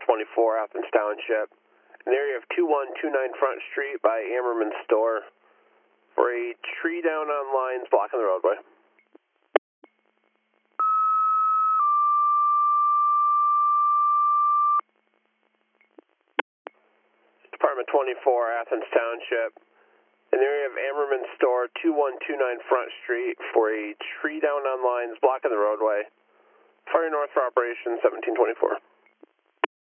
1724 Athens Township, in the area of 2129 Front Street by Ammerman Store, for a tree down on lines blocking the roadway. Department 24 Athens Township, in the area of Ammerman Store, 2129 Front Street, for a tree down on lines blocking the roadway. Fire north for operation 1724.